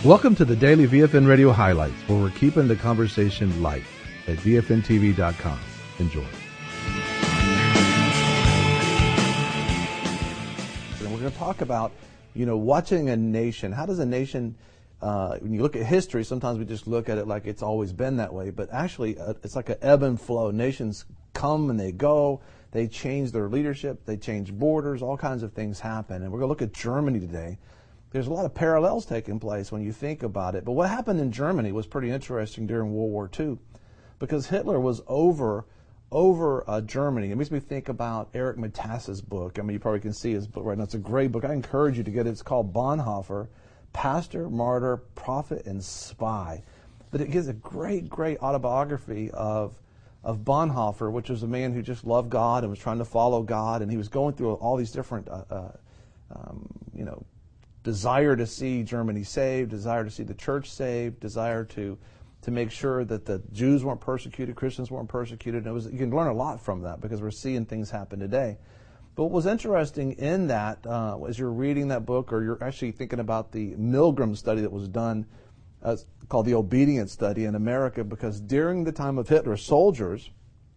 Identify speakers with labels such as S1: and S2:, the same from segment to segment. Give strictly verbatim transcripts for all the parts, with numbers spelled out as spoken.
S1: Welcome to the Daily V F N Radio Highlights, where we're keeping the conversation light at V F N T V dot com. Enjoy. And we're going to talk about, you know, watching a nation. How does a nation, uh, when you look at history, sometimes we just look at it like it's always been that way, but actually uh, it's like an ebb and flow. Nations come and they go. They change their leadership. They change borders. All kinds of things happen. And we're going to look at Germany today. There's a lot of parallels taking place when you think about it. But what happened in Germany was pretty interesting during World War Two, because Hitler was over over uh, Germany. It makes me think about Eric Metaxas's book. I mean, you probably can see his book right now. It's a great book. I encourage you to get it. It's called Bonhoeffer, Pastor, Martyr, Prophet, and Spy. But it gives a great, great autobiography of of Bonhoeffer, which was a man who just loved God and was trying to follow God, and he was going through all these different, uh, uh, um, you know, desire to see Germany saved, desire to see the church saved, desire to to make sure that the Jews weren't persecuted, Christians weren't persecuted. And it was, you can learn a lot from that because we're seeing things happen today. But what was interesting in that, uh, as you're reading that book, or you're actually thinking about the Milgram study that was done, uh, called the Obedience Study in America, because during the time of Hitler, soldiers,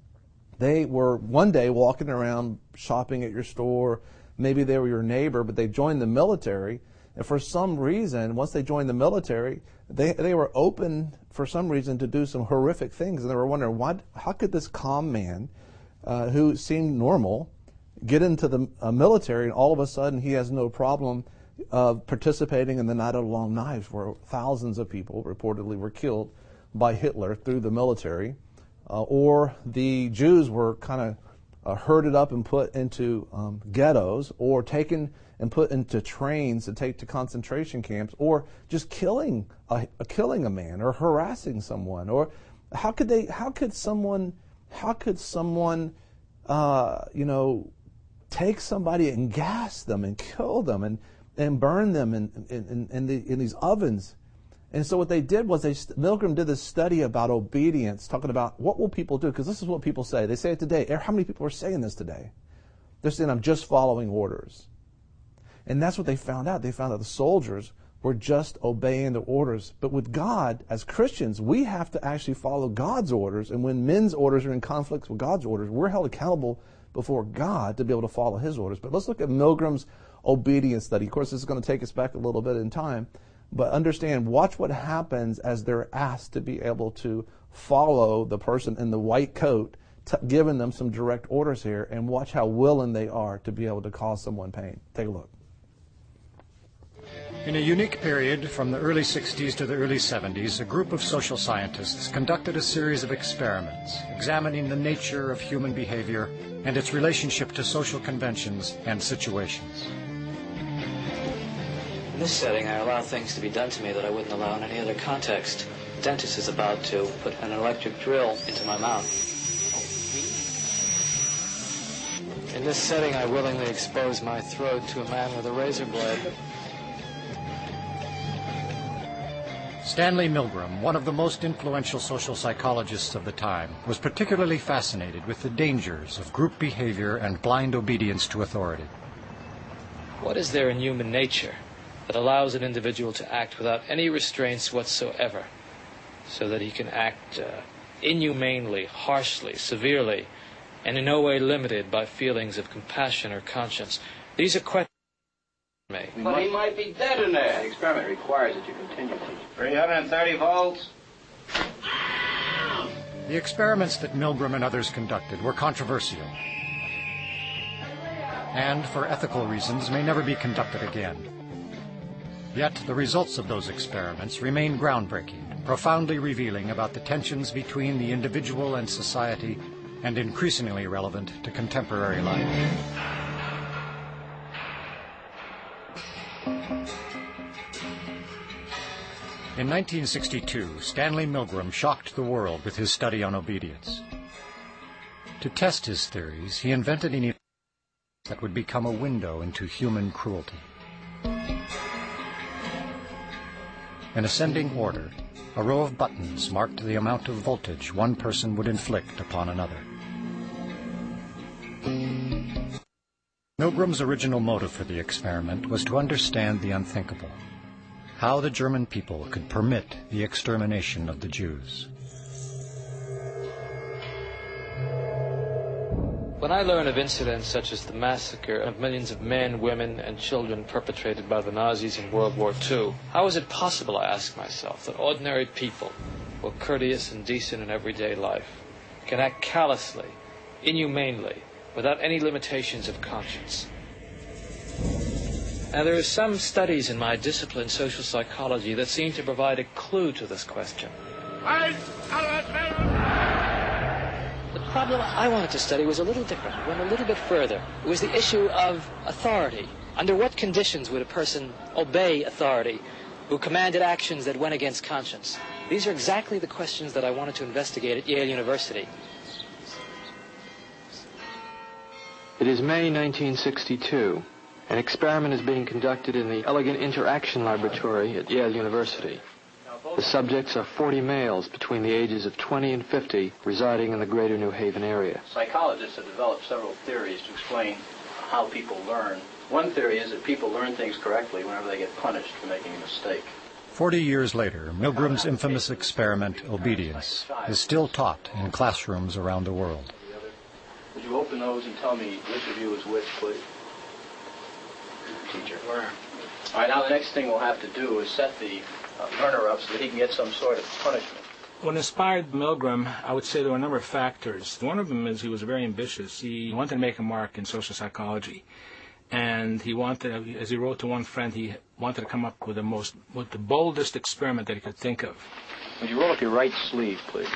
S1: they were one day walking around shopping at your store. Maybe they were your neighbor, but they joined the military. And for some reason, once they joined the military, they they were open for some reason to do some horrific things. And they were wondering, what, how could this calm man, uh, who seemed normal, get into the uh, military, and all of a sudden he has no problem uh, participating in the Night of the Long Knives, where thousands of people reportedly were killed by Hitler through the military, uh, or the Jews were kind of uh, herded up and put into um, ghettos, or taken and put into trains to take to concentration camps, or just killing a, a killing a man, or harassing someone. Or how could they? How could someone? How could someone? Uh, you know, take somebody and gas them and kill them and and burn them in in in, in, the, in these ovens. And so what they did was they Milgram did this study about obedience, talking about what will people do, because this is what people say. They say it today. How many people are saying this today? They're saying, I'm just following orders. And that's what they found out. They found out the soldiers were just obeying the orders. But with God, as Christians, we have to actually follow God's orders. And when men's orders are in conflict with God's orders, we're held accountable before God to be able to follow his orders. But let's look at Milgram's obedience study. Of course, this is going to take us back a little bit in time. But understand, watch what happens as they're asked to be able to follow the person in the white coat, t- giving them some direct orders here, and watch how willing they are to be able to cause someone pain. Take a look.
S2: In a unique period from the early sixties to the early seventies, a group of social scientists conducted a series of experiments examining the nature of human behavior and its relationship to social conventions and situations.
S3: In this setting, I allow things to be done to me that I wouldn't allow in any other context. The dentist is about to put an electric drill into my mouth. In this setting, I willingly expose my throat to a man with a razor blade.
S2: Stanley Milgram, one of the most influential social psychologists of the time, was particularly fascinated with the dangers of group behavior and blind obedience to authority.
S3: What is there in human nature that allows an individual to act without any restraints whatsoever, so that he can act uh, inhumanely, harshly, severely, and in no way limited by feelings of compassion or conscience? These are questions.
S4: But he might be dead in there.
S5: The experiment requires that you continue, please.
S4: three hundred thirty volts.
S2: The experiments that Milgram and others conducted were controversial, and for ethical reasons may never be conducted again. Yet the results of those experiments remain groundbreaking, profoundly revealing about the tensions between the individual and society, and increasingly relevant to contemporary life. In nineteen sixty-two, Stanley Milgram shocked the world with his study on obedience. To test his theories, he invented an event that would become a window into human cruelty. In ascending order, a row of buttons marked the amount of voltage one person would inflict upon another. Milgram's original motive for the experiment was to understand the unthinkable. how the German people could permit the extermination of the Jews.
S3: When I learn of incidents such as the massacre of millions of men, women, and children perpetrated by the Nazis in World War Two, how is it possible, I ask myself, that ordinary people, who are courteous and decent in everyday life, can act callously, inhumanely, without any limitations of conscience? Now, there are some studies in my discipline, social psychology, that seem to provide a clue to this question. The problem I wanted to study was a little different. It went a little bit further. It was the issue of authority. Under what conditions would a person obey authority who commanded actions that went against conscience? These are exactly the questions that I wanted to investigate at Yale University.
S6: It is May nineteen sixty-two. An experiment is being conducted in the Elegant Interaction Laboratory at Yale University. The subjects are forty males between the ages of twenty and fifty residing in the greater New Haven area.
S5: Psychologists have developed several theories to explain how people learn. One theory is that people learn things correctly whenever they get punished for making a mistake.
S2: Forty years later, Milgram's infamous experiment, obedience, is still taught in classrooms around the world.
S5: Would you open those and tell me which of you is which, please? Teacher. All right, now the next thing we'll have to do is set the uh, learner up so that he can get some sort of punishment.
S7: What inspired Milgram, I would say there were a number of factors. One of them is he was very ambitious. He wanted to make a mark in social psychology. And he wanted, as he wrote to one friend, he wanted to come up with the most, with the boldest experiment that he could think of.
S5: Would you roll up your right sleeve, please?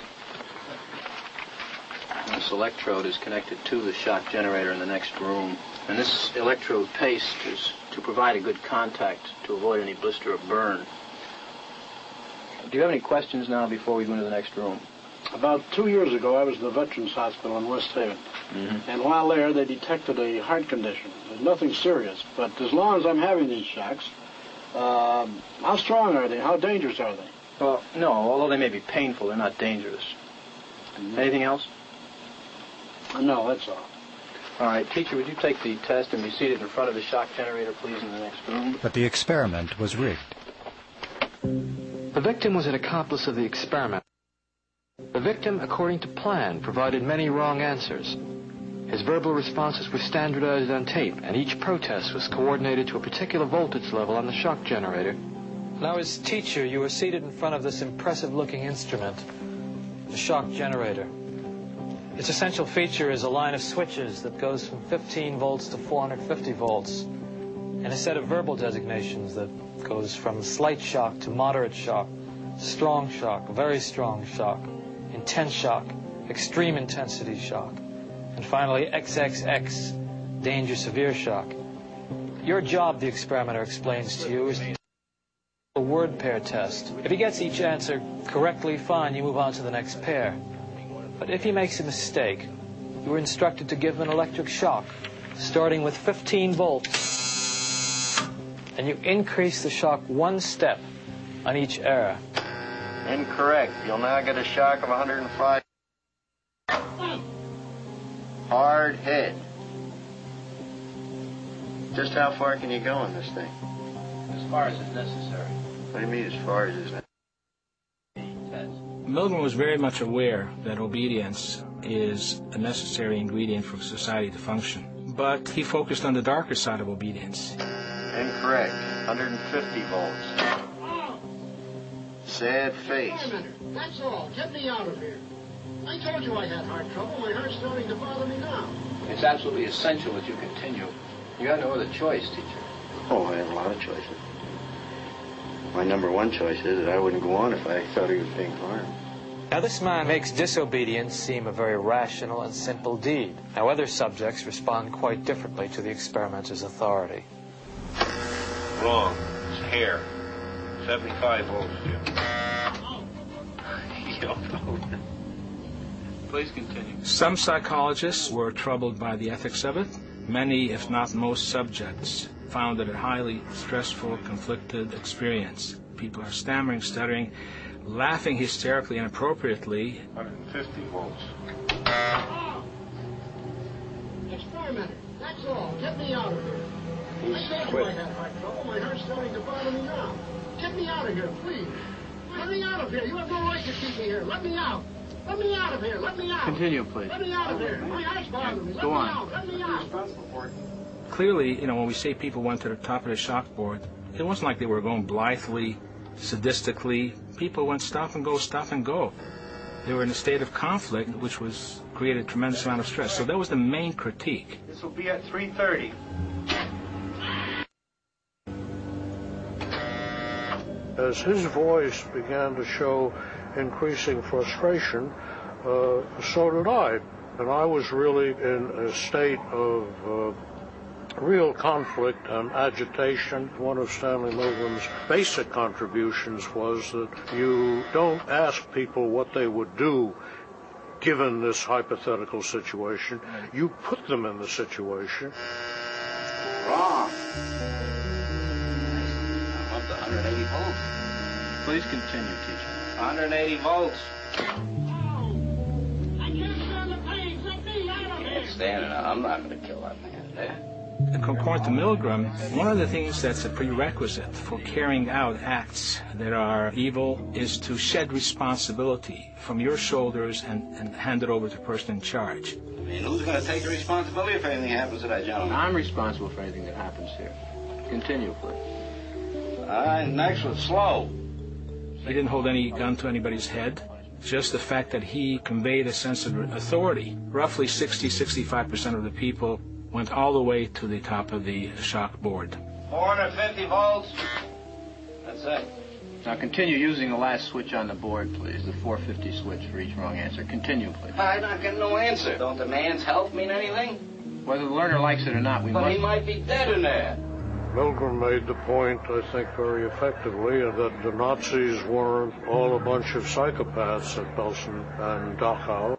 S5: This electrode is connected to the shock generator in the next room. And this electrode paste is to provide a good contact to avoid any blister or burn. Do you have any questions now before we go into the next room?
S8: About two years ago, I was in the Veterans Hospital in West Haven. Mm-hmm. And while there, they detected a heart condition. There's nothing serious, but as long as I'm having these shocks, uh, how strong are they? How dangerous are they?
S5: Well, no, although they may be painful, they're not dangerous. Mm-hmm. Anything else?
S8: No, that's all.
S5: All right, teacher, would you take the test and be seated in front of the shock generator, please, in the next room?
S2: But the experiment was rigged.
S6: The victim was an accomplice of the experiment. The victim, according to plan, provided many wrong answers. His verbal responses were standardized on tape, and each protest was coordinated to a particular voltage level on the shock generator.
S3: Now, as teacher, you were seated in front of this impressive-looking instrument, the shock generator. Its essential feature is a line of switches that goes from fifteen volts to four hundred fifty volts, and a set of verbal designations that goes from slight shock to moderate shock, strong shock, very strong shock, intense shock, extreme intensity shock, and finally triple X, danger severe shock. Your job, the experimenter explains to you, is a word pair test. If he gets each answer correctly, fine, you move on to the next pair. But if he makes a mistake, you are instructed to give him an electric shock, starting with fifteen volts, and you increase the shock one step on each error.
S4: Incorrect. You'll now get a shock of one hundred five. Hard hit. Just how far can you go in this thing?
S5: As far as is necessary.
S4: What do you mean, as far as is necessary?
S7: Milgram was very much aware that obedience is a necessary ingredient for society to function. But he focused on the darker side of obedience.
S4: Incorrect. one hundred fifty volts. Sad face.
S8: Wait a minute. That's all. Get me out of here. I told you I had heart trouble. My heart's starting to bother me now.
S5: It's absolutely essential that you continue. You have no other choice, teacher.
S4: Oh, I have a lot of choices. My number one choice is that I wouldn't go on if I thought he was being harmed.
S3: Now, this man makes disobedience seem a very rational and simple deed. Now, other subjects respond quite differently to the experimenter's authority.
S4: Wrong. It's hair. seventy-five volts, Jim.
S5: Please continue.
S7: Some psychologists were troubled by the ethics of it. Many, if not most, subjects found it a highly stressful, conflicted experience. People are stammering, stuttering, laughing hysterically and inappropriately.
S4: one hundred fifty volts.
S8: Experimenter. That's all. Get me out of here. I told you I had heart trouble. My heart's starting to bother me now. Get me out of here, please. Let me out of here. You have no right to keep me here. Let me out. Let me out of here. Let me out.
S5: Continue, please.
S8: Let me out of here. My eyes bother me. Let
S5: Go
S8: me
S5: on.
S8: out. Let me out.
S7: Clearly, you know, when we say people went to the top of the shock board, it wasn't like they were going blithely, sadistically. People went stop and go, stop and go. They were in a state of conflict, which was created a tremendous amount of stress. So that was the main critique.
S4: This will be at three thirty.
S9: As his voice began to show increasing frustration, uh, so did I. And I was really in a state of uh, real conflict and agitation. One of Stanley Milgram's basic contributions was that you don't ask people what they would do given this hypothetical situation. You put them in the situation.
S4: Wrong. I'm up to one hundred eighty volts.
S5: Please continue, teacher.
S4: one hundred eighty volts.
S8: I can't stand the pain. Let me out of here.
S4: Can't stand it. I'm not going to kill that man. Eh?
S7: According to Milgram, one of the things that's a prerequisite for carrying out acts that are evil is to shed responsibility from your shoulders and, and hand it over to the person in charge.
S4: I mean, who's going to take the responsibility if anything happens to that gentleman?
S5: I'm responsible for anything that happens here. Continue, please.
S4: All right, next was slow.
S7: He didn't hold any gun to anybody's head. Just the fact that he conveyed a sense of authority. Roughly sixty, sixty-five percent of the people went all the way to the top of the shock board.
S4: four hundred fifty volts. That's it.
S5: Now continue using the last switch on the board, please. The four fifty switch for each wrong answer. Continue, please.
S4: I'm not getting no answer. Don't the man's health mean anything?
S5: Whether the learner likes it or not, we
S4: But
S5: must...
S4: he might be dead in there.
S9: Milgram made the point, I think very effectively, that the Nazis weren't all a bunch of psychopaths at Belsen and Dachau.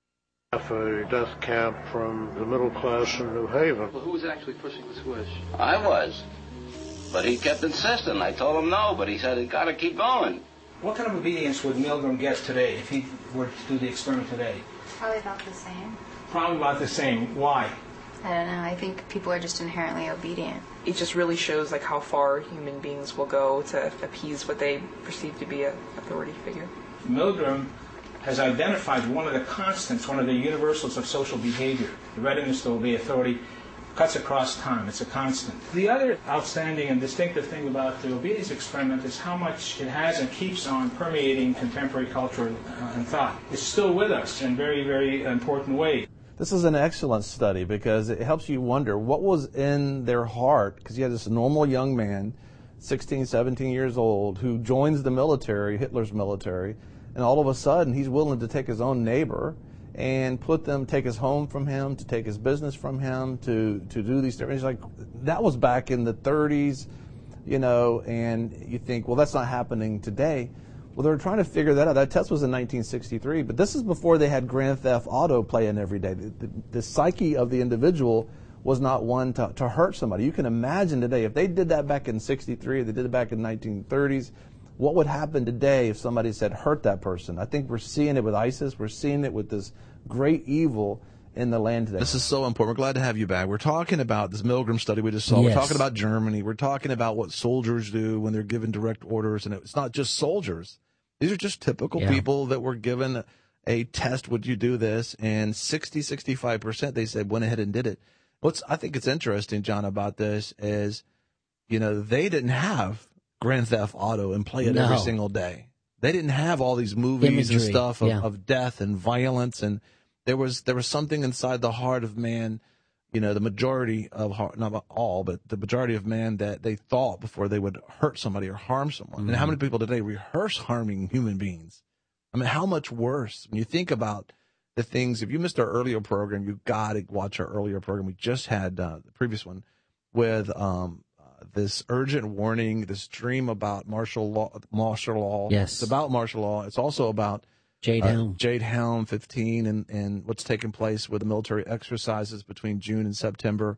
S9: A death camp from the middle class in New Haven.
S5: Well, who was actually pushing the switch?
S4: I was. But he kept insisting. I told him no, but he said he's got to keep going.
S7: What kind of obedience would Milgram get today if he were to do the experiment today?
S10: Probably about the same.
S7: Probably about the same. Why?
S10: I don't know. I think people are just inherently obedient.
S11: It just really shows like how far human beings will go to appease what they perceive to be an authority figure.
S7: Milgram has identified one of the constants, one of the universals of social behavior. The readiness to obey authority cuts across time. It's a constant. The other outstanding and distinctive thing about the obedience experiment is how much it has and keeps on permeating contemporary culture and thought. It's still with us in very, very important ways.
S1: This is an excellent study because it helps you wonder what was in their heart, because you had this normal young man, sixteen, seventeen years old, who joins the military, Hitler's military, and all of a sudden he's willing to take his own neighbor and put them, take his home from him, to take his business from him, to, to do these things. Like, that was back in the thirties, you know, and you think, well, that's not happening today. Well, they were trying to figure that out. That test was in nineteen sixty-three, but this is before they had Grand Theft Auto playing every day. The, the, the psyche of the individual was not one to, to hurt somebody. You can imagine today, if they did that back in sixty-three, they did it back in nineteen thirties, what would happen today if somebody said, hurt that person? I think we're seeing it with ISIS. We're seeing it with this great evil in the land today. This is so important. We're glad to have you back. We're talking about this Milgram study we just saw.
S12: Yes.
S1: We're talking about Germany. We're talking about what soldiers do when they're given direct orders. And it's not just soldiers. These are just typical
S12: Yeah.
S1: people that were given a test, would you do this? And sixty, sixty-five percent, they said, went ahead and did it. What's I think it's interesting, John, about this is, you know, they didn't have Grand Theft Auto and play it
S12: No.
S1: every single day. They didn't have all these movies
S12: Imagery,
S1: and stuff of,
S12: yeah.
S1: of death and violence, and there was there was something inside the heart of man, you know, the majority of heart, not all, but the majority of man that they thought before they would hurt somebody or harm someone.
S12: Mm-hmm.
S1: And how many people today rehearse harming human beings? I mean, how much worse when you think about the things. If you missed our earlier program, you got to watch our earlier program. We just had uh, the previous one with um, uh, this urgent warning, this dream about martial law. Martial law.
S12: Yes.
S1: It's about martial law. It's also about
S12: Jade
S1: uh,
S12: Helm.
S1: Jade Helm fifteen and, and what's taking place with the military exercises between June and September.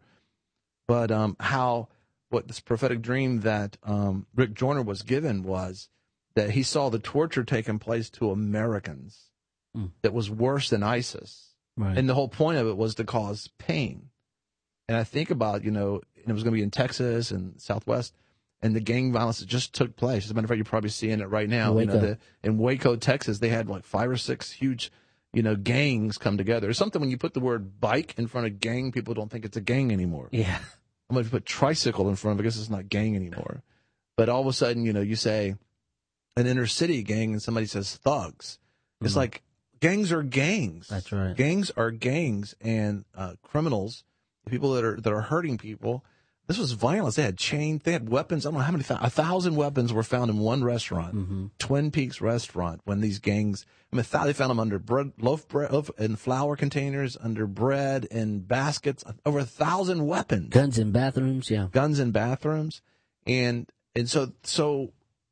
S1: But um, how what this prophetic dream that um, Rick Joyner was given was that he saw the torture taking place to Americans
S12: Mm.
S1: that was worse than ISIS.
S12: Right.
S1: And the whole point of it was to cause pain. And I think about, you know, and it was going to be in Texas and Southwest. and the gang violence that just took place. As a matter of fact, you're probably seeing it right now.
S12: Waco.
S1: You know, the, in Waco, Texas, they had like five or six huge, you know, gangs come together. It's something when you put the word bike in front of gang, people don't think it's a gang anymore.
S12: Yeah.
S1: I'm going to put tricycle in front of it because it's not gang anymore. But all of a sudden, you know, you say an inner city gang and somebody says thugs. It's
S12: Mm-hmm.
S1: like gangs are gangs.
S12: That's right.
S1: Gangs are gangs, and uh, criminals, people that are that are hurting people. This was violence. They had chains. They had weapons. I don't know how many. A thousand weapons were found in one restaurant,
S12: Mm-hmm.
S1: Twin Peaks restaurant. When these gangs, I mean, they found them under bread, loaf bread, loaf and flour containers, under bread and baskets. Over a thousand weapons.
S12: Guns in bathrooms. Yeah.
S1: Guns in bathrooms, and and so so.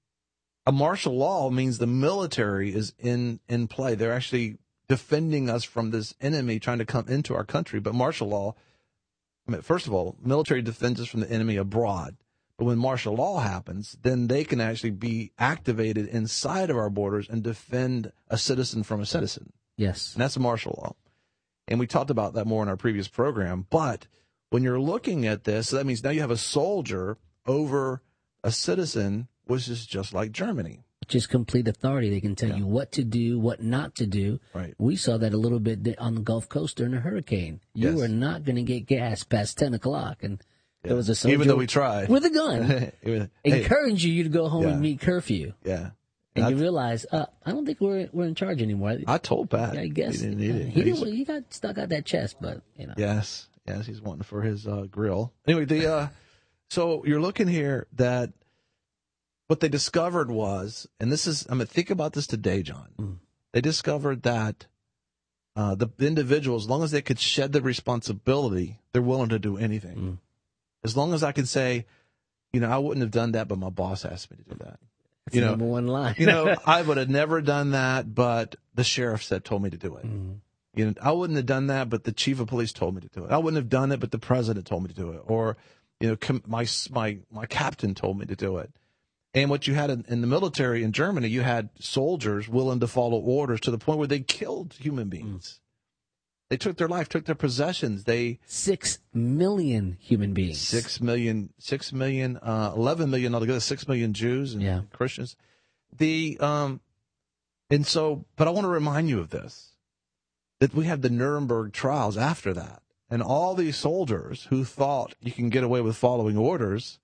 S1: A martial law means the military is in, in play. They're actually defending us from this enemy trying to come into our country. But martial law, I mean, first of all, military defends us from the enemy abroad. But when martial law happens, then they can actually be activated inside of our borders and defend a citizen from a citizen.
S12: Yes.
S1: And that's a martial law. And we talked about that more in our previous program. But when you're looking at this, so that means now you have a soldier over a citizen, which is just like Germany.
S12: Just complete authority. They can tell yeah. you what to do, what not to do.
S1: Right.
S12: We saw that a little bit on the Gulf Coast during a hurricane. You
S1: yes.
S12: were not going to get gas past ten o'clock. And
S1: yeah.
S12: there was a soldier
S1: even though we tried.
S12: With a gun.
S1: was,
S12: encouraging hey. you to go home
S1: yeah.
S12: and meet curfew.
S1: Yeah.
S12: And
S1: I,
S12: you realize, uh, I don't think we're we're in charge anymore.
S1: I told Pat.
S12: Yeah, I guess.
S1: He didn't need it.
S12: He, didn't, he got stuck out that chest, but, you know.
S1: Yes. Yes, he's wanting for his uh, grill. Anyway, the uh, so you're looking here that what they discovered was, and this is, I mean, think about this today, John. Mm. They discovered that uh, the individual, as long as they could shed the responsibility, they're willing to do anything. Mm. As long as I can say, you know, I wouldn't have done that, but my boss asked me to do that.
S12: That's
S1: you know,
S12: number one line.
S1: you know, I would have never done that, but the sheriff said told me to do it.
S12: Mm.
S1: You know, I wouldn't have done that, but the chief of police told me to do it. I wouldn't have done it, but the president told me to do it. Or, you know, com- my my my captain told me to do it. And what you had in, in the military in Germany, you had soldiers willing to follow orders to the point where they killed human beings. Mm. They took their life, took their possessions. They
S12: six million human beings.
S1: Six million, six million, uh, eleven million altogether. Six million Jews and
S12: yeah.
S1: Christians. The um, and so, but I want to remind you of this: that we had the Nuremberg trials after that, and all these soldiers who thought you can get away with following orders.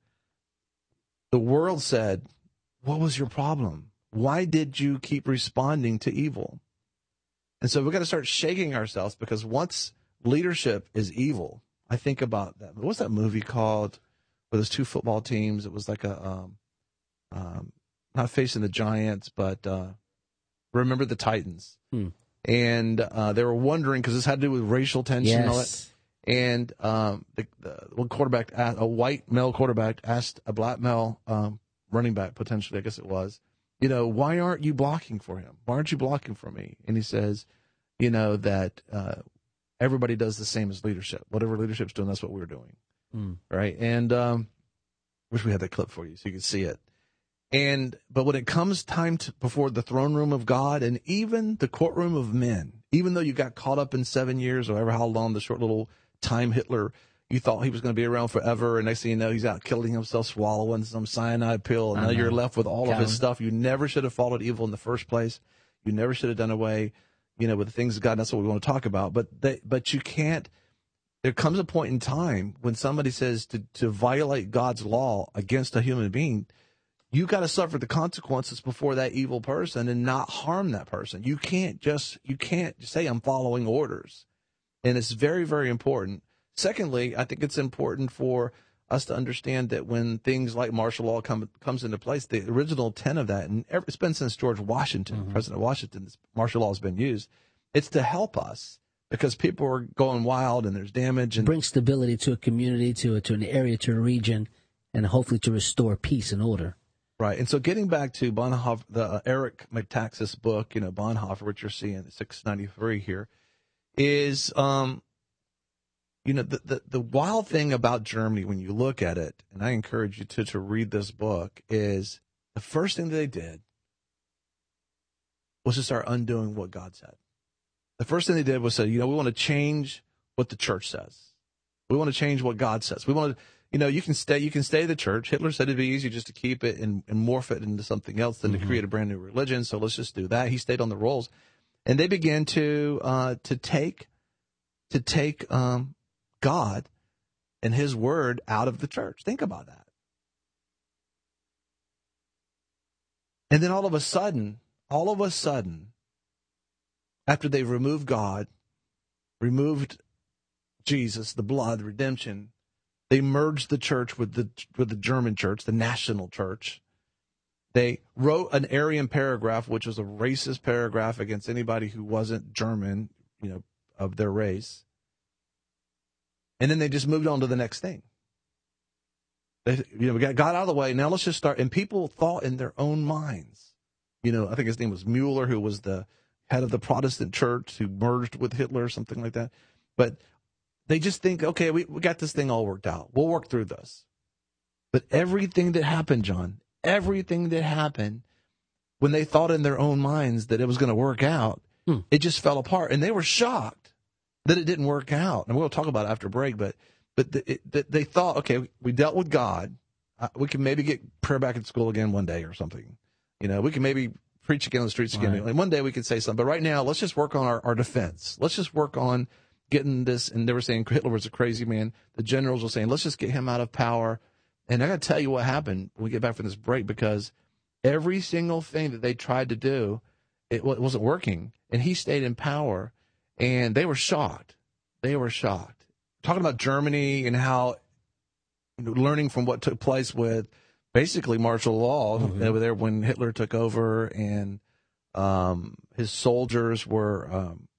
S1: The world said, what was your problem? Why did you keep responding to evil? And so we've got to start shaking ourselves, because once leadership is evil, I think about that. What's that movie called where there's two football teams? It was like a, um, um, not Facing the Giants, but uh, Remember the Titans.
S12: Hmm.
S1: And uh, they were wondering, because this had to do with racial tension
S12: yes.
S1: and all that. And um, the, the one quarterback, a white male quarterback, asked a black male um, running back, potentially, I guess it was, you know, why aren't you blocking for him? Why aren't you blocking for me? And he says, you know, that uh, everybody does the same as leadership. Whatever leadership's doing, that's what we're doing.
S12: Mm.
S1: Right? And um, wish we had that clip for you so you could see it. And but when it comes time to, before the throne room of God and even the courtroom of men, even though you got caught up in seven years or however how long the short little time Hitler, you thought he was going to be around forever, and next thing you know, he's out killing himself, swallowing some cyanide pill, and now you're left with all of his stuff. You never should have followed evil in the first place. You never should have done away, you know, with the things of God. That's what we want to talk about. But they, but you can't. There comes a point in time when somebody says to to violate God's law against a human being, you got to suffer the consequences before that evil person and not harm that person. You can't just you can't say I'm following orders. And it's very, very important. Secondly, I think it's important for us to understand that when things like martial law come, comes into place, the original intent of that, and it's been since George Washington, mm-hmm. President Washington, martial law has been used. It's to help us because people are going wild and there's damage. And
S12: bring stability to a community, to a, to an area, to a region, and hopefully to restore peace and order.
S1: Right. And so getting back to Bonhoeffer, the uh, Eric Metaxas book, you know, Bonhoeffer, what you're seeing, six ninety-three here, is, um, you know, the, the, the wild thing about Germany when you look at it, and I encourage you to, to read this book, is the first thing that they did was to start undoing what God said. The first thing they did was say, you know, we want to change what the church says. We want to change what God says. We want to, you know, you can stay, you can stay the church. Hitler said it'd be easier just to keep it and, and morph it into something else than mm-hmm. to create a brand new religion. So let's just do that. He stayed on the rolls, and they began to uh, to take to take um, God and His word out of the church. Think about that. And then all of a sudden, all of a sudden, after they removed God, removed Jesus, the blood, redemption, they merged the church with the with the German church, the national church. They wrote an Aryan paragraph, which was a racist paragraph against anybody who wasn't German, you know, of their race. And then they just moved on to the next thing. They, you know, we got, got out of the way. Now let's just start. And people thought in their own minds. You know, I think his name was Mueller, who was the head of the Protestant church, who merged with Hitler or something like that. But they just think, okay, we, we got this thing all worked out. We'll work through this. But everything that happened, John, everything that happened, when they thought in their own minds that it was going to work out, hmm. it just fell apart. And they were shocked that it didn't work out. And we'll talk about it after break, but but the, it, the, they thought, okay, we dealt with God. Uh, we can maybe get prayer back in school again one day or something. You know, we can maybe preach again on the streets again. Right. And one day we can say something. But right now, let's just work on our, our defense. Let's just work on getting this. And they were saying Hitler was a crazy man. The generals were saying, let's just get him out of power. And I got to tell you what happened when we get back from this break, because every single thing that they tried to do, it wasn't working. And he stayed in power, and they were shocked. They were shocked. Talking about Germany and how, you know, learning from what took place with basically martial law mm-hmm. over there when Hitler took over, and um, his soldiers were um,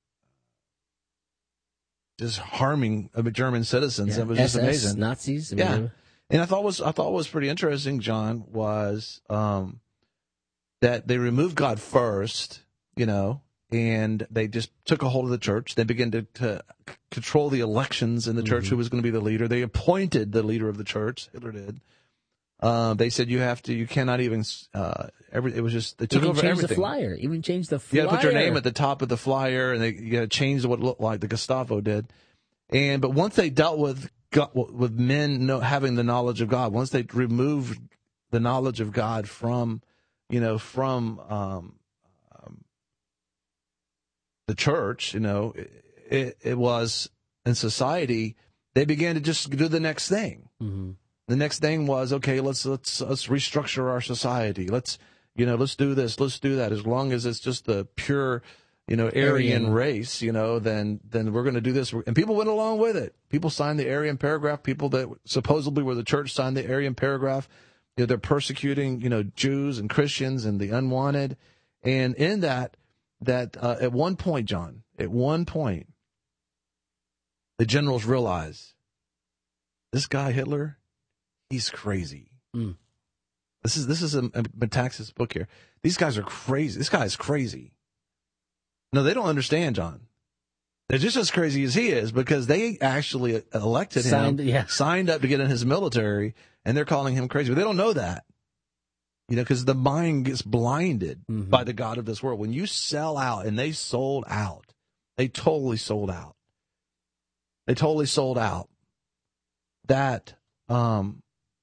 S1: just harming German citizens.
S12: Yeah.
S1: It was
S12: S S,
S1: just amazing.
S12: Nazis. I
S1: yeah.
S12: mean,
S1: And I thought was I thought was pretty interesting, John, was um, that they removed God first, you know, and they just took a hold of the church. They began to, to control the elections in the mm-hmm. church, who was going to be the leader. They appointed the leader of the church. Hitler did. Uh, they said you have to, you cannot even. Uh, every it was just they took
S12: even
S1: over
S12: changed
S1: everything.
S12: The flyer, even changed the flyer.
S1: You got to put your name at the top of the flyer, and they you got to change what it looked like. The Gestapo did, and but once they dealt with God, with men know, having the knowledge of God, once they removed the knowledge of God from, you know, from um, um, the church, you know, it, it was in society, they began to just do the next thing. Mm-hmm. The next thing was, okay, let's let's let's restructure our society. Let's you know, let's do this, let's do that. As long as it's just the pure, you know, Aryan, Aryan. race, you know, then then we're going to do this. And people went along with it. People signed the Aryan paragraph. People that supposedly were the church signed the Aryan paragraph. You know, they're persecuting, you know, Jews and Christians and the unwanted. And in that, that uh, at one point, John, at one point, the generals realized this guy Hitler, he's crazy. Mm. This is this is a, a Metaxas book here. These guys are crazy. This guy is crazy. No, they don't understand, John. They're just as crazy as he is, because they actually elected him,
S12: signed, yeah.
S1: signed up to get in his military, and they're calling him crazy. But they don't know that, you know, because the mind gets blinded mm-hmm. by the God of this world. When you sell out, and they sold out, they totally sold out. They totally sold out. That um,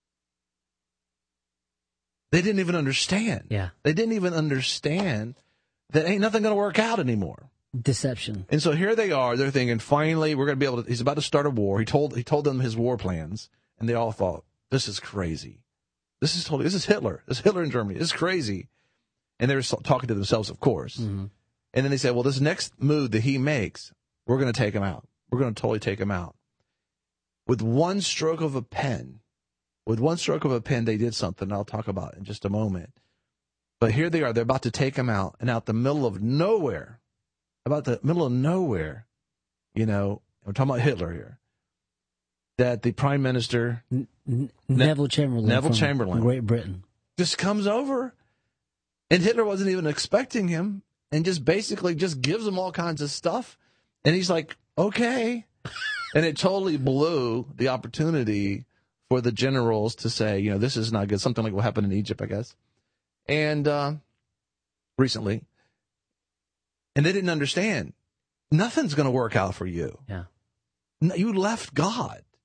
S1: they didn't even understand.
S12: Yeah,
S1: they didn't even understand that ain't nothing going to work out anymore.
S12: Deception.
S1: And so here they are. They're thinking, finally, we're going to be able to. He's about to start a war. He told he told them his war plans, and they all thought, this is crazy. This is totally. This is Hitler. This is Hitler in Germany. This is crazy. And they were talking to themselves, of course. Mm-hmm. And then they said, well, this next move that he makes, we're going to take him out. We're going to totally take him out. With one stroke of a pen, with one stroke of a pen, they did something I'll talk about in just a moment. But here they are. They're about to take him out, and out the middle of nowhere, about the middle of nowhere, you know, we're talking about Hitler here, that the Prime Minister,
S12: N- N- Neville Chamberlain,
S1: Neville Chamberlain,
S12: Great Britain,
S1: just comes over, and Hitler wasn't even expecting him, and just basically just gives him all kinds of stuff, and he's like, okay, and it totally blew the opportunity for the generals to say, you know, this is not good. Something like what happened in Egypt, I guess. And uh, recently, and they didn't understand. Nothing's going to work out for you.
S12: Yeah,
S1: You left God.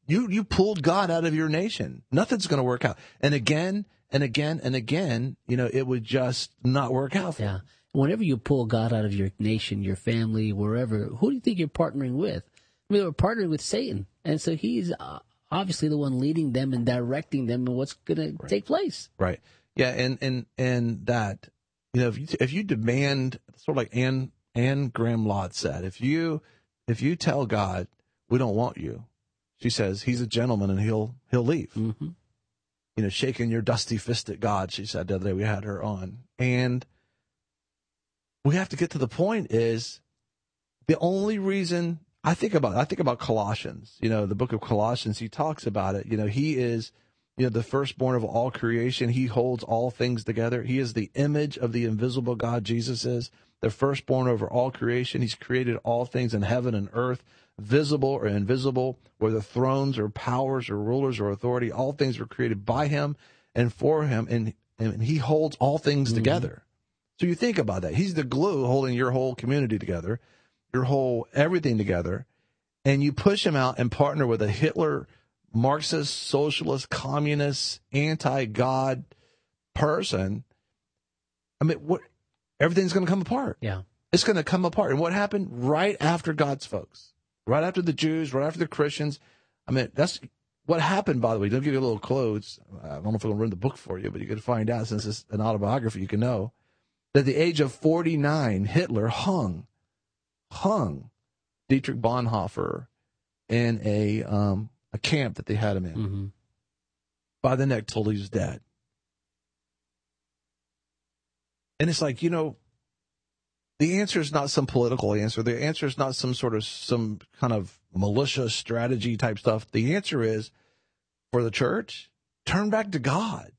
S1: You you pulled God out of your nation. Nothing's going to work out. And again and again and again, you know, it would just not work out for
S12: Yeah.
S1: them.
S12: Whenever you pull God out of your nation, your family, wherever, who do you think you're partnering with? I mean, we're partnering with Satan. And so he's uh, obviously the one leading them and directing them in what's going to take place.
S1: Right. Yeah, and, and, and that, you know, if you, if you demand, sort of like Anne, Anne Graham Lotz said, if you, if you tell God, we don't want you, she says, he's a gentleman and he'll, he'll leave.
S12: Mm-hmm.
S1: You know, shaking your dusty fist at God, she said the other day we had her on. And we have to get to the point is the only reason I think about, I think about Colossians, you know, the book of Colossians, he talks about it. You know, he is, you know, the firstborn of all creation. He holds all things together. He is the image of the invisible God. Jesus is the firstborn over all creation. He's created all things in heaven and earth, visible or invisible, whether thrones or powers or rulers or authority. All things were created by him and for him, and, and he holds all things mm-hmm. together. So you think about that. He's the glue holding your whole community together, your whole everything together, and you push him out and partner with a Hitler, Marxist, socialist, communist, anti-God person. I mean, what? Everything's going to come apart.
S12: Yeah.
S1: It's going to come apart. And what happened right after God's folks? Right after the Jews, right after the Christians. I mean, that's what happened, by the way. Don't give you a little clues. I don't know if I'm going to read the book for you, but you can find out, since it's an autobiography, you can know. That at the age of forty-nine, Hitler hung, hung Dietrich Bonhoeffer in a um, a camp that they had him in
S12: mm-hmm.
S1: by the neck till he was dead. And it's like, you know, the answer is not some political answer. The answer is not some sort of, some kind of militia strategy type stuff. The answer is, for the church, turn back to God.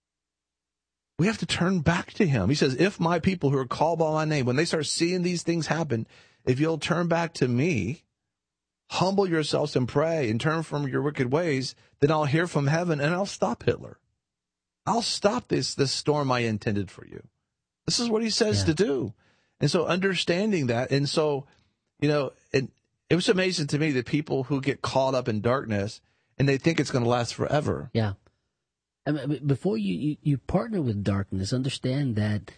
S1: We have to turn back to him. He says, if my people who are called by my name, when they start seeing these things happen, if you'll turn back to me, humble yourselves and pray and turn from your wicked ways, then I'll hear from heaven and I'll stop Hitler. I'll stop this, this storm I intended for you. This is what he says
S12: yeah.
S1: to do. And so understanding that, and so, you know, it, it was amazing to me that people who get caught up in darkness and they think it's going to last forever.
S12: Yeah. I mean, before you, you, you partner with darkness, understand that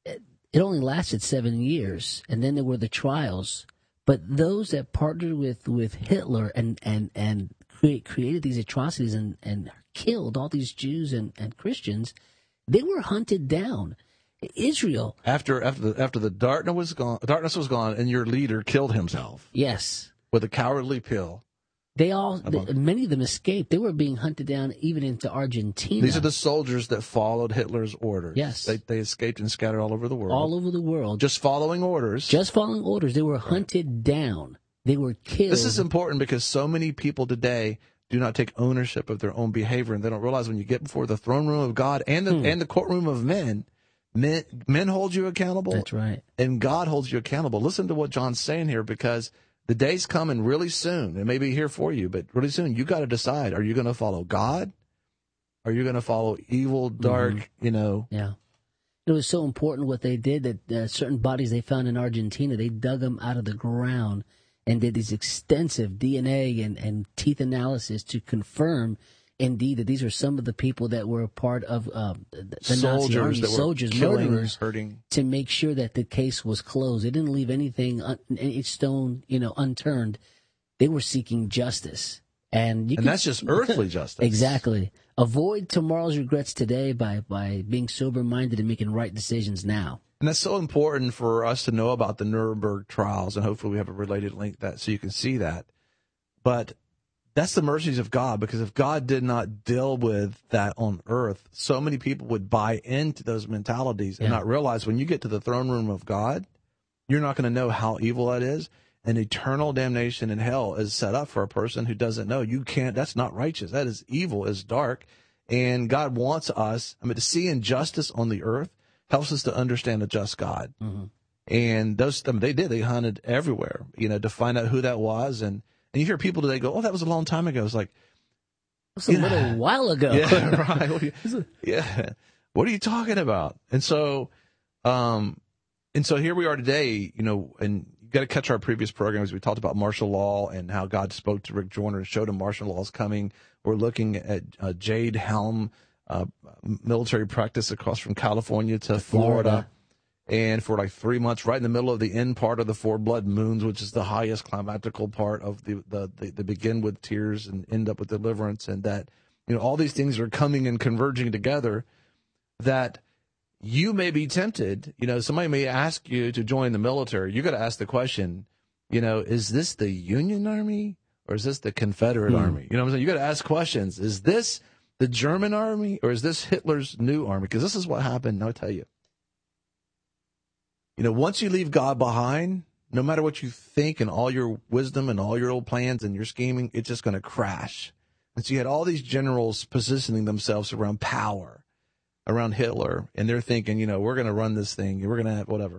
S12: it only lasted seven years, and then there were the trials. But those that partnered with, with Hitler and, and, and create, created these atrocities and, and killed all these Jews and, and Christians, they were hunted down. Israel.
S1: After after the after the darkness was gone, darkness was gone, and your leader killed himself.
S12: Yes,
S1: with a cowardly pill.
S12: They all, they, many of them escaped. They were being hunted down even into Argentina.
S1: These are the soldiers that followed Hitler's orders.
S12: Yes,
S1: they they escaped and scattered all over the world.
S12: All over the world,
S1: just following orders.
S12: Just following orders. They were hunted right. down. They were killed.
S1: This is important because so many people today do not take ownership of their own behavior, and they don't realize when you get before the throne room of God and the hmm. and the courtroom of men. Men, men hold you accountable.
S12: That's right.
S1: And God holds you accountable. Listen to what John's saying here, because the day's coming really soon. It may be here for you, but really soon you got to decide: are you going to follow God? Are you going to follow evil, dark? Mm-hmm. You know.
S12: Yeah. It was so important what they did that uh, certain bodies they found in Argentina, they dug them out of the ground and did these extensive D N A and, and teeth analysis to confirm. Indeed, that these are some of the people that were a part of uh, the
S1: soldiers
S12: Nazi army,
S1: that were
S12: soldiers,
S1: killing,
S12: murderers,
S1: hurting,
S12: to make sure that the case was closed. They didn't leave anything, un- any stone, you know, unturned. They were seeking justice, and you
S1: and
S12: can,
S1: that's just earthly justice.
S12: Exactly. Avoid tomorrow's regrets today by by being sober-minded and making right decisions now.
S1: And that's so important for us to know about the Nuremberg trials, and hopefully we have a related link that so you can see that. But that's the mercies of God, because if God did not deal with that on earth, so many people would buy into those mentalities and yeah. not realize when you get to the throne room of God, you're not going to know how evil that is. And eternal damnation in hell is set up for a person who doesn't know. You can't, that's not righteous. That is evil, is dark. And God wants us, I mean, to see injustice on the earth helps us to understand a just God.
S12: Mm-hmm.
S1: And those, I mean, they did, they hunted everywhere, you know, to find out who that was. And, And you hear people today go, oh, that was a long time ago. It's like,
S12: it's a yeah. little while ago.
S1: Yeah, right. What you, yeah. What are you talking about? And so, um, and so here we are today, you know, and you got to catch our previous programs. We talked about martial law and how God spoke to Rick Joyner and showed him martial law is coming. We're looking at uh, Jade Helm uh, military practice across from California to Florida. Florida. And for like three months, right in the middle of the end part of the four blood moons, which is the highest climactical part of the, the, the, the begin with tears and end up with deliverance. And that, you know, all these things are coming and converging together, that you may be tempted. You know, somebody may ask you to join the military. You got to ask the question, you know, is this the Union Army or is this the Confederate hmm. Army? You know what I'm saying? You got to ask questions. Is this the German Army or is this Hitler's new army? Because this is what happened. I'll tell you. You know, once you leave God behind, no matter what you think and all your wisdom and all your old plans and your scheming, it's just going to crash. And so you had all these generals positioning themselves around power, around Hitler, and they're thinking, you know, we're going to run this thing, we're going to have whatever.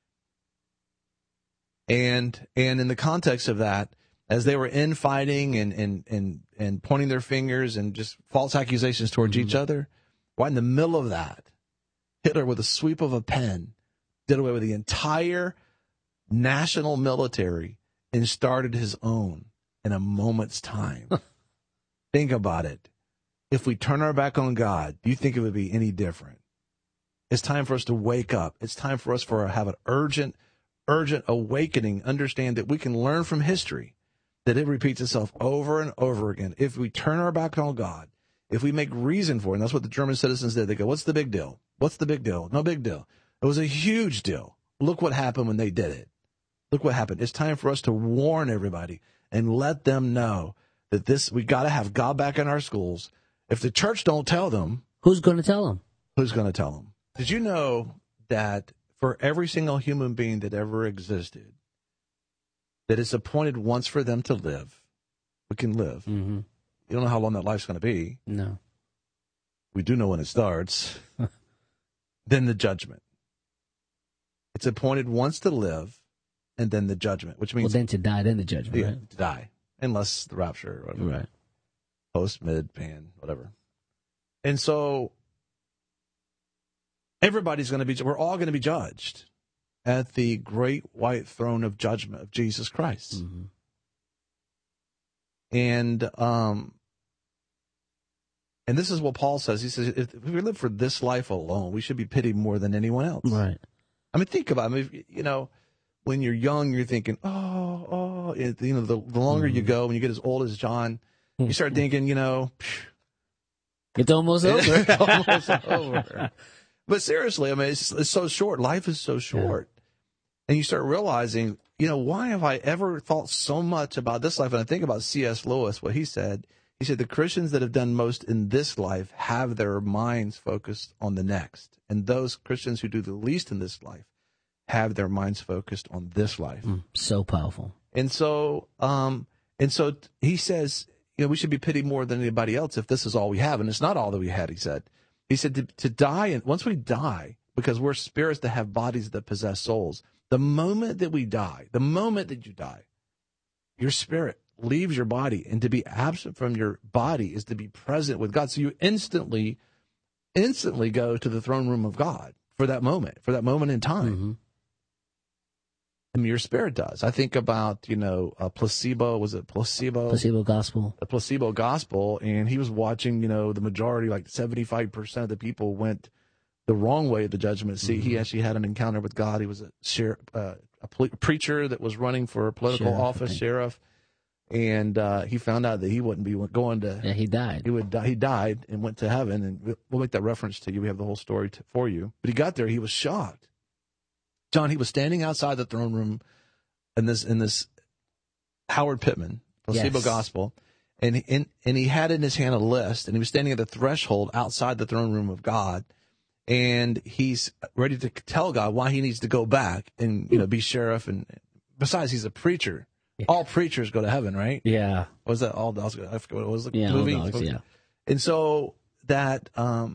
S1: And and in the context of that, as they were infighting and and and and pointing their fingers and just false accusations towards mm-hmm. each other, right in the middle of that, Hitler, with a sweep of a pen, did away with the entire national military and started his own in a moment's time. Think about it. If we turn our back on God, do you think it would be any different? It's time for us to wake up. It's time for us to have an urgent, urgent awakening, understand that we can learn from history, that it repeats itself over and over again. If we turn our back on God, if we make reason for it, and that's what the German citizens did. They go, what's the big deal? What's the big deal? No big deal. It was a huge deal. Look what happened when they did it. Look what happened. It's time for us to warn everybody and let them know that this, we got to have God back in our schools. If the church don't tell them,
S12: who's going to tell them?
S1: Who's going to tell them? Did you know that for every single human being that ever existed, that it's appointed once for them to live? We can live.
S12: Mm-hmm.
S1: You don't know how long that life's going to be.
S12: No.
S1: We do know when it starts. Then the judgment. It's appointed once to live, and then the judgment, which means...
S12: Well, then to die, then the judgment,
S1: yeah,
S12: right?
S1: To die, unless the rapture or whatever.
S12: Right.
S1: Post, mid, pan, whatever. And so, everybody's going to be... We're all going to be judged at the great white throne of judgment of Jesus Christ.
S12: Mm-hmm.
S1: And, um... And this is what Paul says. He says, if we live for this life alone, we should be pitied more than anyone else.
S12: Right.
S1: I mean, think about it. I mean, you know, when you're young, you're thinking, oh, oh, it, you know, the, the longer mm-hmm. you go, when you get as old as John, you start thinking, you know,
S12: it's almost over.
S1: It's almost over. But seriously, I mean, it's, it's so short. Life is so short. Yeah. And you start realizing, you know, why have I ever thought so much about this life? And I think about C S Lewis, what he said. He said, the Christians that have done most in this life have their minds focused on the next. And those Christians who do the least in this life have their minds focused on this life.
S12: Mm, so powerful.
S1: And so, um, and so he says, you know, we should be pitied more than anybody else if this is all we have. And it's not all that we had, he said. He said to, to die, and once we die, because we're spirits that have bodies that possess souls, the moment that we die, the moment that you die, your spirit leaves your body, and to be absent from your body is to be present with God. So you instantly, instantly go to the throne room of God for that moment, for that moment in time.
S12: Mm-hmm.
S1: I mean, your spirit does. I think about, you know, a placebo, was it placebo?
S12: Placebo gospel.
S1: The placebo gospel, and he was watching, you know, the majority, like seventy-five percent of the people went the wrong way of the judgment seat. Mm-hmm. He actually had an encounter with God. He was a, sheriff, uh, a ple- preacher that was running for a political sheriff, office, sheriff. And uh, he found out that he wouldn't be going to.
S12: Yeah, he died.
S1: He would. Die, he died and went to heaven. And we'll make that reference to you. We have the whole story to, for you. But he got there. He was shocked. John, he was standing outside the throne room in this in this Howard Pittman placebo yes. gospel, and he, and and he had in his hand a list, and he was standing at the threshold outside the throne room of God, and he's ready to tell God why he needs to go back and you know be sheriff. And besides, he's a preacher. All preachers go to heaven, right?
S12: Yeah.
S1: What was that? All dogs go. I forget what it was. The
S12: yeah,
S1: movie.
S12: All dogs, yeah.
S1: And so that um,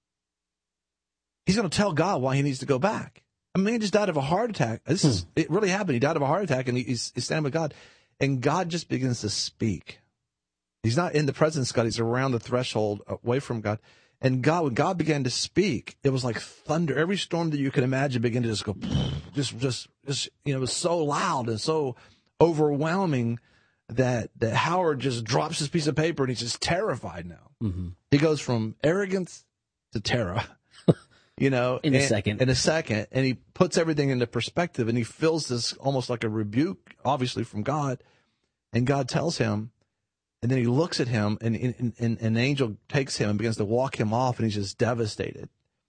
S1: he's going to tell God why he needs to go back. A man just died of a heart attack. This hmm. is it. Really happened. He died of a heart attack, and he, he's, he's standing with God, and God just begins to speak. He's not in the presence of God. He's around the threshold, away from God, And God, when God began to speak, it was like thunder. Every storm that you can imagine began to just go, just, just, just, you know, it was so loud and so overwhelming that, that Howard just drops his piece of paper and he's just terrified now.
S12: Mm-hmm.
S1: He goes from arrogance to terror, you know,
S12: in a
S1: and,
S12: second,
S1: in a second. And he puts everything into perspective and he feels this almost like a rebuke, obviously from God. And God tells him, and then he looks at him, and, and, and an angel takes him and begins to walk him off, and he's just devastated.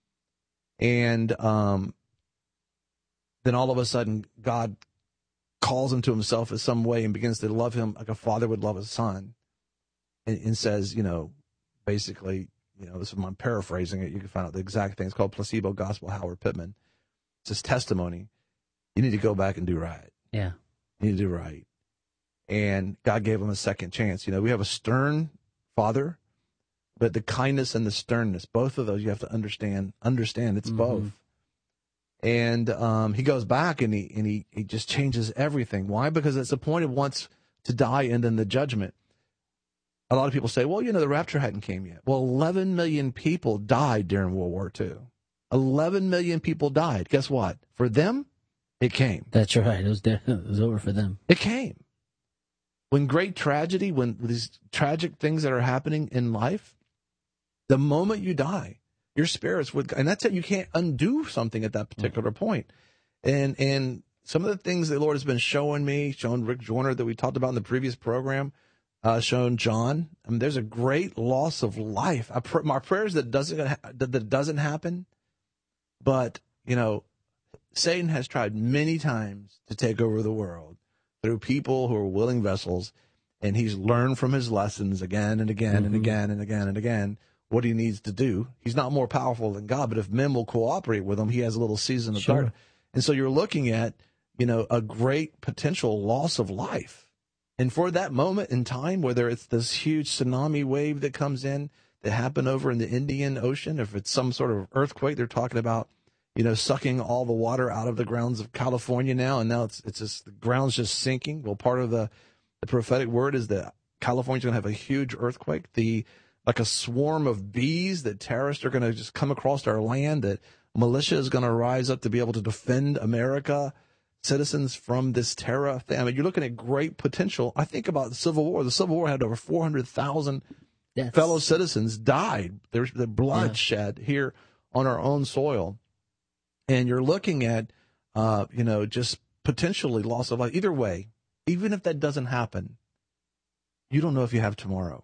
S1: And um, then all of a sudden, God calls him to himself in some way and begins to love him like a father would love a son, and, and says, you know, basically, you know, this is, I'm paraphrasing it. You can find out the exact thing. It's called Placebo Gospel, Howard Pittman. It's his testimony. You need to go back and do right.
S12: Yeah.
S1: You need to do right. And God gave him a second chance. You know, we have a stern father, but the kindness and the sternness, both of those you have to understand. Understand it's mm-hmm. both. And um, he goes back and he and he, he just changes everything. Why? Because it's appointed once to die and then the judgment. A lot of people say, well, you know, the rapture hadn't came yet. Well, eleven million people died during World War Two. eleven million people died. Guess what? For them, it came.
S12: That's right. It was there. It was over for them.
S1: It came. When great tragedy, when these tragic things that are happening in life, the moment you die, your spirits would, and that's it. You can't undo something at that particular mm-hmm. point. And and some of the things the Lord has been showing me, showing Rick Joyner that we talked about in the previous program, uh, shown John. I mean, there's a great loss of life. I pr- my prayers that doesn't that, that doesn't happen, but you know, Satan has tried many times to take over the world through people who are willing vessels, and he's learned from his lessons again and again mm-hmm. and again and again and again what he needs to do. He's not more powerful than God, but if men will cooperate with him, he has a little season of
S12: sure.
S1: dark. And so you're looking at, you know, a great potential loss of life. And for that moment in time, whether it's this huge tsunami wave that comes in that happened over in the Indian Ocean, if it's some sort of earthquake, they're talking about, you know, sucking all the water out of the grounds of California now, and now it's it's just the ground's just sinking. Well, part of the, the prophetic word is that California's going to have a huge earthquake. The like a swarm of bees that terrorists are going to just come across our land. That militia is going to rise up to be able to defend America, citizens from this terror thing. I mean, you're looking at great potential. I think about the Civil War. The Civil War had over four hundred thousand fellow citizens died. There's the blood yeah. shed here on our own soil. And you're looking at, uh, you know, just potentially loss of life. Either way, even if that doesn't happen, you don't know if you have tomorrow.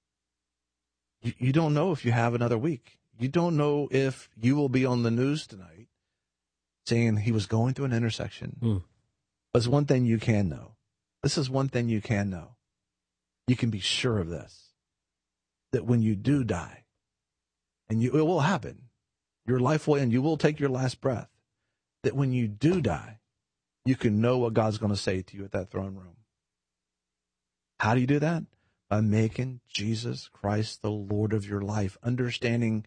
S1: You, you don't know if you have another week. You don't know if you will be on the news tonight saying he was going through an intersection.
S12: Mm.
S1: There's one thing you can know. This is one thing you can know. You can be sure of this, that when you do die, and you, it will happen, your life will end. You will take your last breath. That when you do die, you can know what God's going to say to you at that throne room. How do you do that? By making Jesus Christ the Lord of your life. Understanding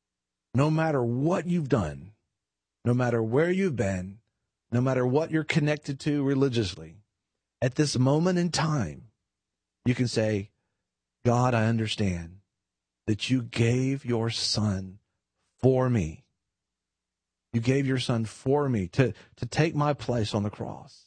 S1: no matter what you've done, no matter where you've been, no matter what you're connected to religiously, at this moment in time, you can say, God, I understand that you gave your son for me. You gave your son for me to, to take my place on the cross.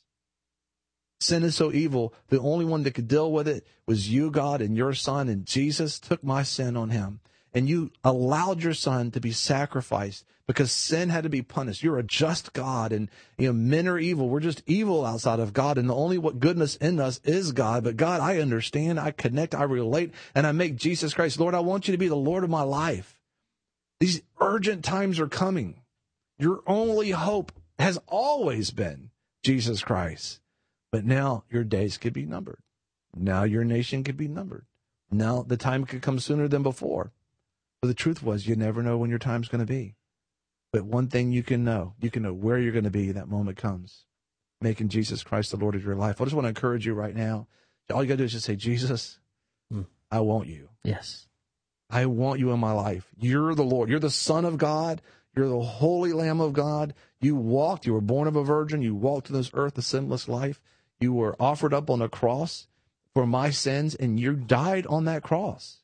S1: Sin is so evil. The only one that could deal with it was you, God, and your son, and Jesus took my sin on him. And you allowed your son to be sacrificed because sin had to be punished. You're a just God, and you know men are evil. We're just evil outside of God, and the only what goodness in us is God. But God, I understand, I connect, I relate, and I make Jesus Christ Lord. I want you to be the Lord of my life. These urgent times are coming. Your only hope has always been Jesus Christ. But now your days could be numbered. Now your nation could be numbered. Now the time could come sooner than before. But the truth was, you never know when your time's going to be. But one thing you can know, you can know where you're going to be that moment comes. Making Jesus Christ the Lord of your life. I just want to encourage you right now. All you got to do is just say, Jesus, mm. I want you.
S12: Yes.
S1: I want you in my life. You're the Lord. You're the Son of God. You're the Holy Lamb of God. You walked. You were born of a virgin. You walked to this earth a sinless life. You were offered up on a cross for my sins, and you died on that cross.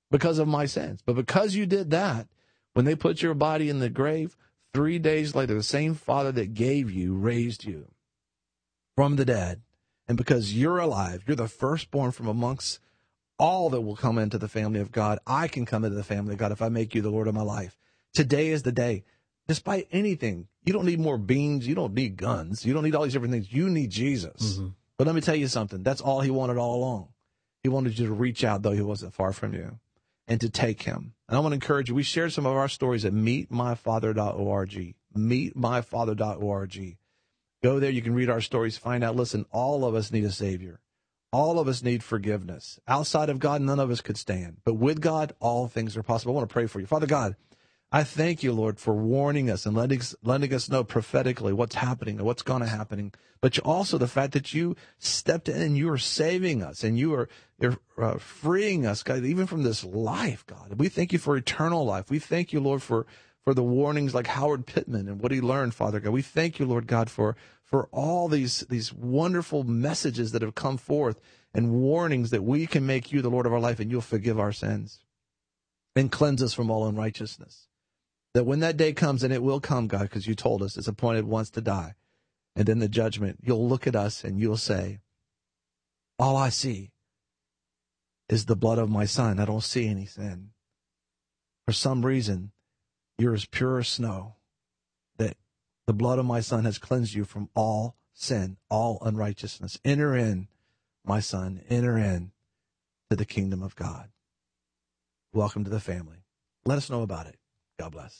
S1: because of my sins. But because you did that, when they put your body in the grave, three days later, the same Father that gave you raised you from the dead. And because you're alive, you're the firstborn from amongst all that will come into the family of God. I can come into the family of God if I make you the Lord of my life. Today is the day. Despite anything, you don't need more beans. You don't need guns. You don't need all these different things. You need Jesus. Mm-hmm. But let me tell you something. That's all he wanted all along. He wanted you to reach out, though he wasn't far from you, and to take him. And I want to encourage you. We shared some of our stories at meet my father dot org. meet my father dot org. Go there. You can read our stories, find out. Listen, all of us need a Savior. All of us need forgiveness. Outside of God, none of us could stand. But with God, all things are possible. I want to pray for you. Father God, I thank you, Lord, for warning us and letting, letting us know prophetically what's happening and what's going to happen. But also the fact that you stepped in and you are saving us and you are you're, uh, freeing us, God, even from this life, God. We thank you for eternal life. We thank you, Lord, for, for the warnings like Howard Pittman and what he learned, Father God. We thank you, Lord God, for, for all these, these wonderful messages that have come forth and warnings that we can make you the Lord of our life and you'll forgive our sins and cleanse us from all unrighteousness. That when that day comes, and it will come, God, because you told us it's appointed once to die, and in the judgment, you'll look at us and you'll say, all I see is the blood of my son. I don't see any sin. For some reason, you're as pure as snow, that the blood of my son has cleansed you from all sin, all unrighteousness. Enter in, my son, enter in to the kingdom of God. Welcome to the family. Let us know about it. God bless.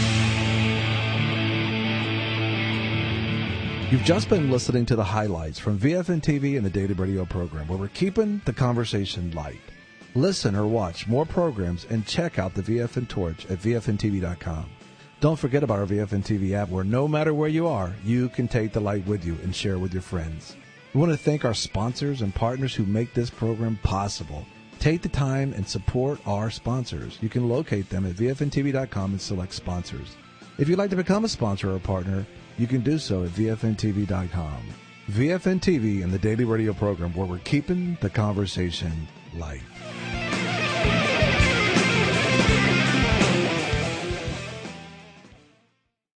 S1: You've just been listening to the highlights from V F N T V and the Daily Radio program, where we're keeping the conversation light. Listen or watch more programs and check out the V F N Torch at V F N T V dot com. Don't forget about our V F N T V app, where no matter where you are, you can take the light with you and share with your friends. We want to thank our sponsors and partners who make this program possible. Take the time and support our sponsors. You can locate them at V F N T V dot com and select sponsors. If you'd like to become a sponsor or a partner, you can do so at V F N T V dot com. V F N T V and the Daily Radio program, where we're keeping the conversation light.